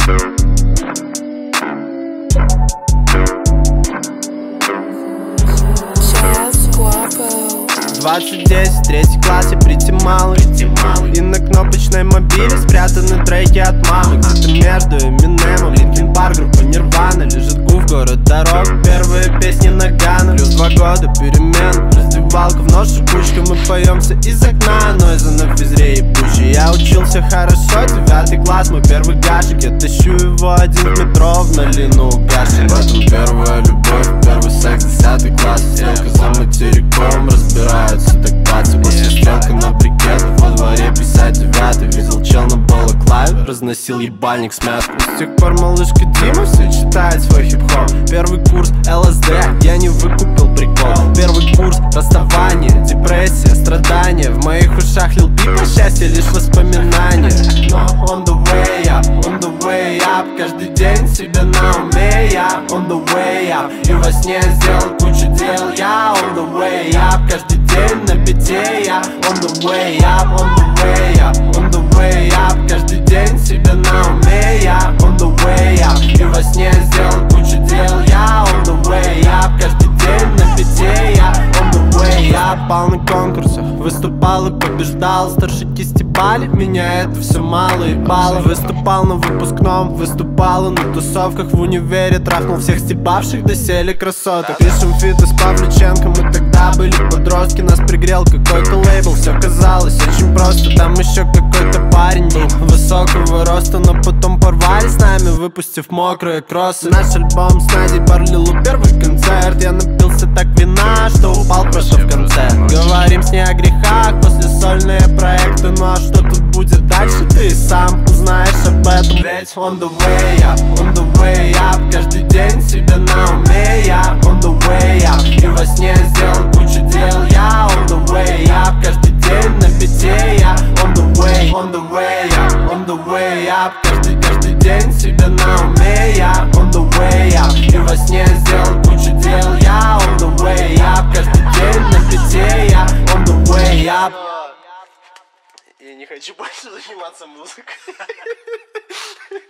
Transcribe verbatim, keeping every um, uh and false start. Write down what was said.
двадцать десять, третий класс, я прийти малый, и на кнопочной мобиле спрятаны треки от мамы. Где-то между Эминемом, Линкин Парк, группа Нирвана. Лежит гуф, город дорог, первые песни Нагана. Плюс два года перемен, раздевалка в нож, кучка. Мы поемся из окна, но из-за на физре ебучий. Я учился хорошо, девятый класс, мой первый гашик. Я тащу его один в метро в налину гашик. В этом первая любовь, первый секс, десятый класс. Стрелка за материком, разбираются так бацы. После стрелка на брикет, во дворе пятьдесят девятый. Видел чел на балаклаве, разносил ебальник с мяткой. С тех пор малышка Дима все читает свой хип-хоп. Первый курс эл эс дэ, я не выкупил прикол. Первый курс расставание, депрессия, страдания. В моих ушах Лил Пип, по счастью, лишь воспоминания. Но on the way up, on the way up. Каждый день себе на уме я on the way up. И во сне сделал кучу дел я on the way up. Каждый день на бите я on the way up, on the way up, on the way up. Каждый день себе на уме я on the way up. И во сне сделал кучу дел я on the way up. Каждый день на бите я on the way up. Пал на конкурсах, выступал и побеждал. Старшики стебали, меня это все мало ебало. Выступал на выпускном, выступал на тусовках. В универе трахнул всех стебавших, доселе красоток. Пишем фиты с Павлюченко, мы тогда были подростки. Нас пригрел какой-то лейбл, все казалось очень просто. Там еще какой-то парень был высокого роста, но потом порвали с нами, выпустив мокрые кроссы. Наш альбом с Надей Барлилу, первый концерт. Я напился так вина, что упал просто в конце. Говорим с ней о грехах, после сольные проекты. Ну а что тут будет дальше, ты и сам узнаешь об этом. Ведь on the way up, on the way up. Каждый день себе на уме я on the way up. И во сне сделал кучу дел я on the way up. Каждый день на бите я on the way, on the way up, on the way up. Каждый, каждый день себе на уме я on the way up. И во сне сделал кучу дел я on the way up. Каждый день на бите я on the way up. Я не хочу больше заниматься музыкой.